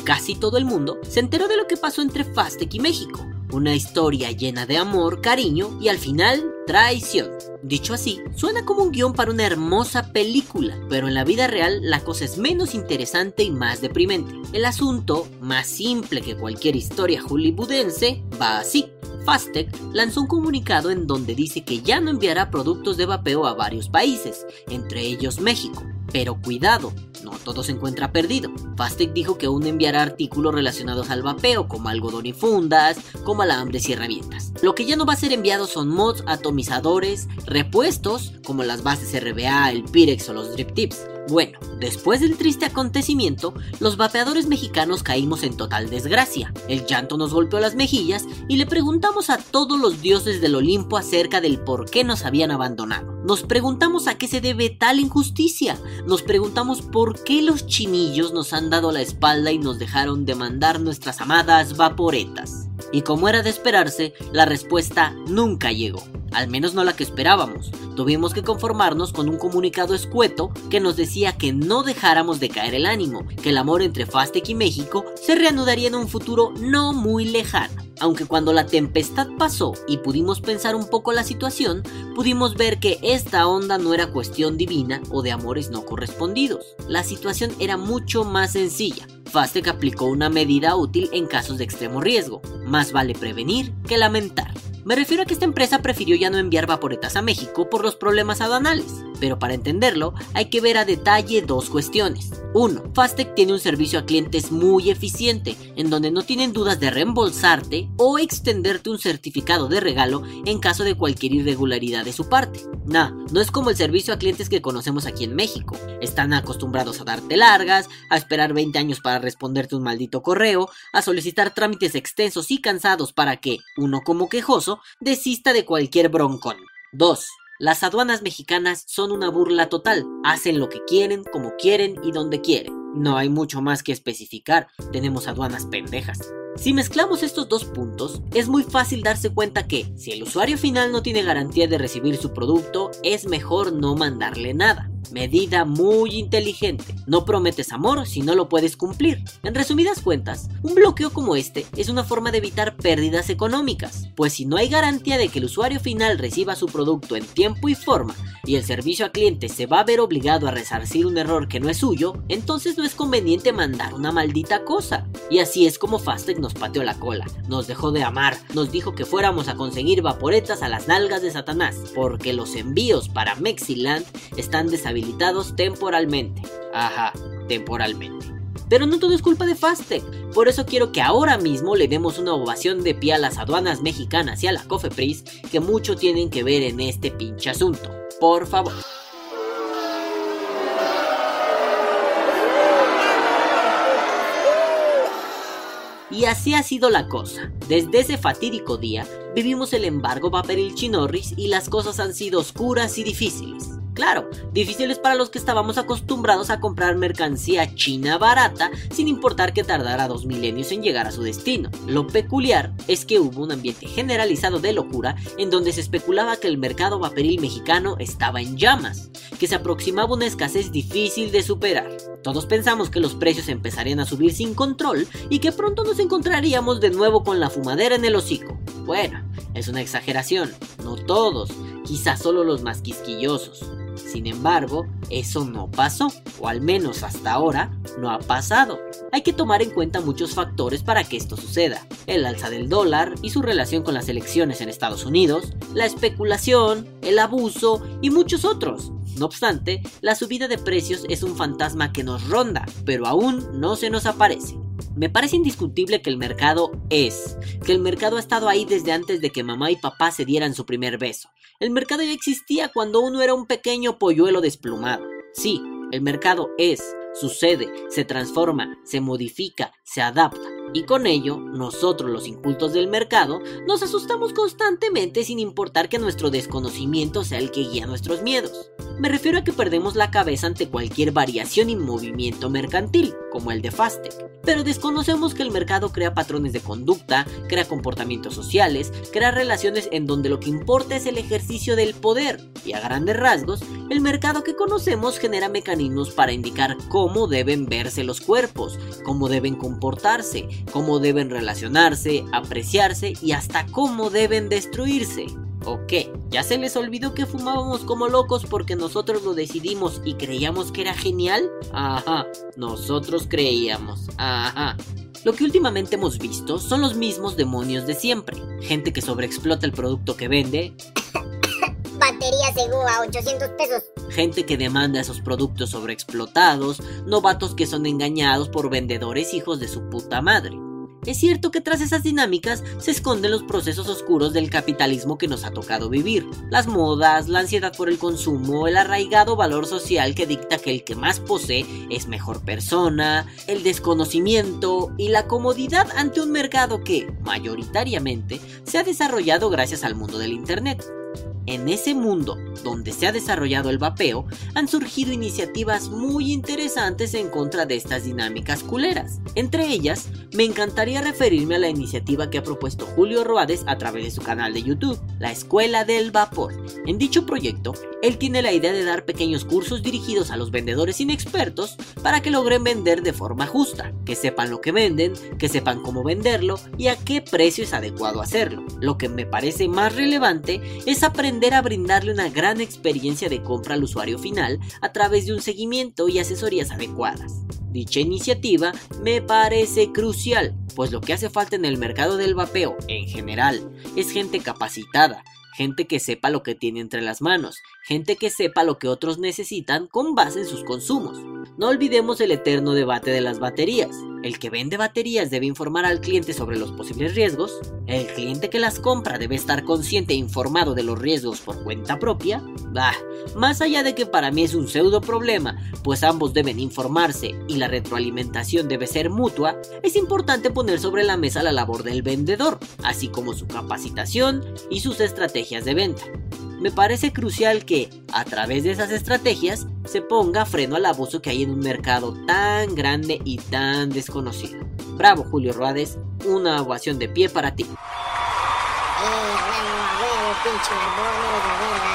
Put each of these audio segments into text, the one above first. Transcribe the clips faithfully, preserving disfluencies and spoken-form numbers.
casi todo el mundo, se enteró de lo que pasó entre Fastech y México. Una historia llena de amor, cariño y al final, traición. Dicho así, suena como un guión para una hermosa película, pero en la vida real la cosa es menos interesante y más deprimente. El asunto, más simple que cualquier historia hollywoodense, va así. Fastech lanzó un comunicado en donde dice que ya no enviará productos de vapeo a varios países, entre ellos México. Pero cuidado, no todo se encuentra perdido. Fastech dijo que aún enviará artículos relacionados al vapeo, como algodón y fundas, como alambres y herramientas. Lo que ya no va a ser enviado son mods, atomizadores, repuestos, como las bases R B A, el Pyrex o los Drip Tips. Bueno, después del triste acontecimiento, los vapeadores mexicanos caímos en total desgracia. El llanto nos golpeó las mejillas y le preguntamos a todos los dioses del Olimpo acerca del por qué nos habían abandonado. Nos preguntamos a qué se debe tal injusticia. Nos preguntamos por qué los chinillos nos han dado la espalda y nos dejaron de mandar nuestras amadas vaporetas. Y como era de esperarse, la respuesta nunca llegó. Al menos no la que esperábamos. Tuvimos que conformarnos con un comunicado escueto que nos decía que no dejáramos de caer el ánimo, que el amor entre Fastech y México se reanudaría en un futuro no muy lejano. Aunque cuando la tempestad pasó y pudimos pensar un poco la situación, pudimos ver que esta onda no era cuestión divina o de amores no correspondidos. La situación era mucho más sencilla. Fastech aplicó una medida útil en casos de extremo riesgo. Más vale prevenir que lamentar. Me refiero a que esta empresa prefirió ya no enviar vaporetas a México por los problemas aduanales, pero para entenderlo hay que ver a detalle dos cuestiones. uno. Fastech tiene un servicio a clientes muy eficiente, en donde no tienen dudas de reembolsarte o extenderte un certificado de regalo en caso de cualquier irregularidad de su parte. Nah, no es como el servicio a clientes que conocemos aquí en México. Están acostumbrados a darte largas, a esperar veinte años para responderte un maldito correo, a solicitar trámites extensos y cansados para que, uno como quejoso, desista de cualquier broncón. dos. Las aduanas mexicanas son una burla total. Hacen lo que quieren, como quieren y donde quieren. No hay mucho más que especificar. Tenemos aduanas pendejas. Si mezclamos estos dos puntos, es muy fácil darse cuenta que, si el usuario final no tiene garantía de recibir su producto, es mejor no mandarle nada. Medida muy inteligente. No prometes amor si no lo puedes cumplir. En resumidas cuentas, un bloqueo como este es una forma de evitar pérdidas económicas, pues si no hay garantía de que el usuario final reciba su producto en tiempo y forma, y el servicio a cliente se va a ver obligado a resarcir un error que no es suyo, entonces no es conveniente mandar una maldita cosa. Y así es como Fastech nos pateó la cola, nos dejó de amar, nos dijo que fuéramos a conseguir vaporetas a las nalgas de Satanás, porque los envíos para Mexiland están deshabilitados temporalmente. Ajá, temporalmente. Pero no todo es culpa de Fastech, por eso quiero que ahora mismo le demos una ovación de pie a las aduanas mexicanas y a la COFEPRIS, que mucho tienen que ver en este pinche asunto. Por favor. Y así ha sido la cosa. Desde ese fatídico día, vivimos el embargo vaporil chinorris y las cosas han sido oscuras y difíciles. Claro, difíciles para los que estábamos acostumbrados a comprar mercancía china barata sin importar que tardara dos milenios en llegar a su destino. Lo peculiar es que hubo un ambiente generalizado de locura en donde se especulaba que el mercado vaporil mexicano estaba en llamas, que se aproximaba una escasez difícil de superar. Todos pensamos que los precios empezarían a subir sin control y que pronto nos encontraríamos de nuevo con la fumadera en el hocico. Bueno, es una exageración, no todos, quizás solo los más quisquillosos. Sin embargo, eso no pasó, o al menos hasta ahora no ha pasado. Hay que tomar en cuenta muchos factores para que esto suceda: el alza del dólar y su relación con las elecciones en Estados Unidos, la especulación, el abuso y muchos otros. No obstante, la subida de precios es un fantasma que nos ronda, pero aún no se nos aparece. Me parece indiscutible que el mercado es, que el mercado ha estado ahí desde antes de que mamá y papá se dieran su primer beso. El mercado ya existía cuando uno era un pequeño polluelo desplumado. Sí, el mercado es, sucede, se transforma, se modifica, se adapta. Y con ello, nosotros los incultos del mercado nos asustamos constantemente sin importar que nuestro desconocimiento sea el que guía nuestros miedos. Me refiero a que perdemos la cabeza ante cualquier variación y movimiento mercantil, como el de Fastech. Pero desconocemos que el mercado crea patrones de conducta, crea comportamientos sociales, crea relaciones en donde lo que importa es el ejercicio del poder. Y a grandes rasgos, el mercado que conocemos genera mecanismos para indicar cómo deben verse los cuerpos, cómo deben comportarse, cómo deben relacionarse, apreciarse y hasta cómo deben destruirse. ¿O qué? ¿Ya se les olvidó que fumábamos como locos porque nosotros lo decidimos y creíamos que era genial? Ajá, nosotros creíamos, ajá. Lo que últimamente hemos visto son los mismos demonios de siempre. Gente que sobreexplota el producto que vende. Batería Segú a ochocientos pesos. Gente que demanda esos productos sobreexplotados. Novatos que son engañados por vendedores hijos de su puta madre. Es cierto que tras esas dinámicas se esconden los procesos oscuros del capitalismo que nos ha tocado vivir. Las modas, la ansiedad por el consumo, el arraigado valor social que dicta que el que más posee es mejor persona, el desconocimiento y la comodidad ante un mercado que, mayoritariamente, se ha desarrollado gracias al mundo del internet. En ese mundo donde se ha desarrollado el vapeo, han surgido iniciativas muy interesantes en contra de estas dinámicas culeras. Entre ellas, me encantaría referirme a la iniciativa que ha propuesto Julio Ruades a través de su canal de YouTube, la Escuela del Vapor. En dicho proyecto, él tiene la idea de dar pequeños cursos dirigidos a los vendedores inexpertos para que logren vender de forma justa, que sepan lo que venden, que sepan cómo venderlo y a qué precio es adecuado hacerlo. Lo que me parece más relevante es aprender a brindarle una gran experiencia de compra al usuario final a través de un seguimiento y asesorías adecuadas. Dicha iniciativa me parece crucial, pues lo que hace falta en el mercado del vapeo, en general, es gente capacitada, gente que sepa lo que tiene entre las manos, gente que sepa lo que otros necesitan con base en sus consumos. No olvidemos el eterno debate de las baterías. El que vende baterías debe informar al cliente sobre los posibles riesgos. El cliente que las compra debe estar consciente e informado de los riesgos por cuenta propia. Bah, más allá de que para mí es un pseudo problema, pues ambos deben informarse y la retroalimentación debe ser mutua, es importante poner sobre la mesa la labor del vendedor, así como su capacitación y sus estrategias de venta. Me parece crucial que, a través de esas estrategias, se ponga freno al abuso que hay en un mercado tan grande y tan desconocido. Bravo, Julio Ruades, una ovación de pie para ti. Eh, bravo, a huevo, pinche barbón, eres la verga.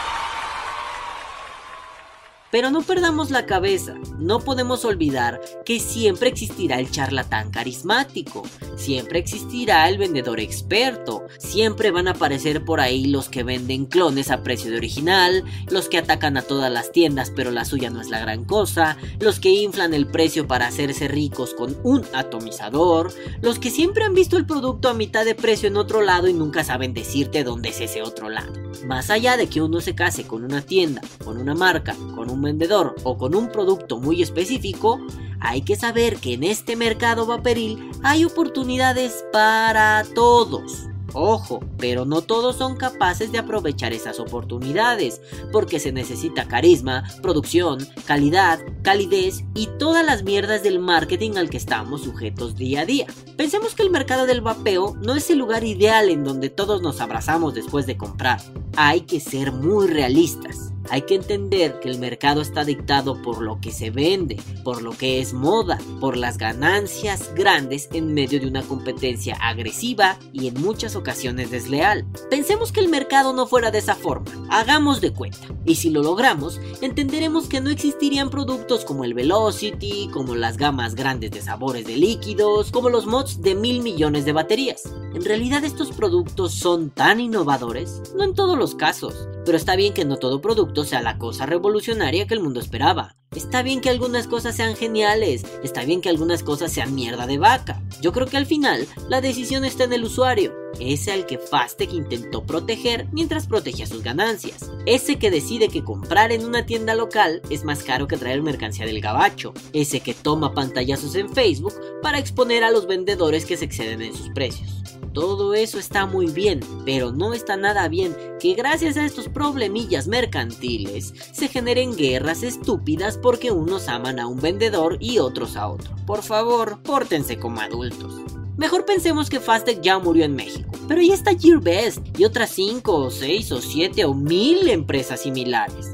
Pero no perdamos la cabeza, no podemos olvidar que siempre existirá el charlatán carismático, siempre existirá el vendedor experto, siempre van a aparecer por ahí los que venden clones a precio de original, los que atacan a todas las tiendas pero la suya no es la gran cosa, los que inflan el precio para hacerse ricos con un atomizador, los que siempre han visto el producto a mitad de precio en otro lado y nunca saben decirte dónde es ese otro lado. Más allá de que uno se case con una tienda, con una marca, con un vendedor o con un producto muy específico, hay que saber que en este mercado vaporil hay oportunidades para todos. Ojo, pero no todos son capaces de aprovechar esas oportunidades, porque se necesita carisma, producción, calidad, calidez y todas las mierdas del marketing al que estamos sujetos día a día. Pensemos que el mercado del vapeo no es el lugar ideal en donde todos nos abrazamos después de comprar. Hay que ser muy realistas. Hay que entender que el mercado está dictado por lo que se vende, por lo que es moda, por las ganancias grandes en medio de una competencia agresiva y en muchas ocasiones desleal. Pensemos que el mercado no fuera de esa forma, hagamos de cuenta, y si lo logramos, entenderemos que no existirían productos como el Velocity, como las gamas grandes de sabores de líquidos, como los mods de mil millones de baterías. En realidad estos productos son tan innovadores, no en todos los casos, pero está bien que no todo producto sea la cosa revolucionaria que el mundo esperaba. Está bien que algunas cosas sean geniales, está bien que algunas cosas sean mierda de vaca. Yo creo que al final la decisión está en el usuario, ese al que Fastech intentó proteger mientras protegía sus ganancias. Ese que decide que comprar en una tienda local es más caro que traer mercancía del gabacho. Ese que toma pantallazos en Facebook para exponer a los vendedores que se exceden en sus precios. Todo eso está muy bien, pero no está nada bien que gracias a estos problemillas mercantiles se generen guerras estúpidas porque unos aman a un vendedor y otros a otro. Por favor, pórtense como adultos. Mejor pensemos que Fastech ya murió en México, pero ya está Gearbest y otras cinco o seis o siete o mil empresas similares.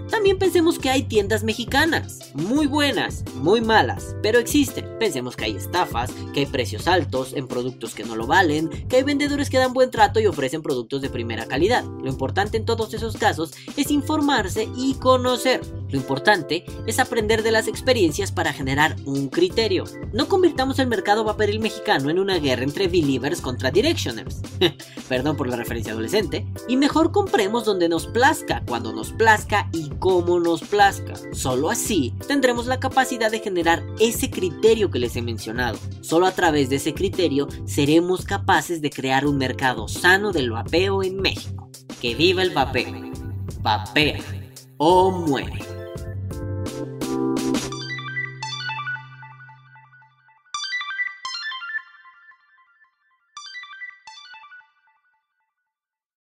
También pensemos que hay tiendas mexicanas, muy buenas, muy malas, pero existen. Pensemos que hay estafas, que hay precios altos en productos que no lo valen, que hay vendedores que dan buen trato y ofrecen productos de primera calidad. Lo importante en todos esos casos es informarse y conocer. Lo importante es aprender de las experiencias para generar un criterio. No convirtamos el mercado vaporil mexicano en una guerra entre believers contra directioners. Perdón por la referencia adolescente. Y mejor compremos donde nos plazca, cuando nos plazca y como nos plazca. Solo así tendremos la capacidad de generar ese criterio que les he mencionado. Solo a través de ese criterio seremos capaces de crear un mercado sano del vapeo en México. ¡Que viva el vapeo! Vapea o muere.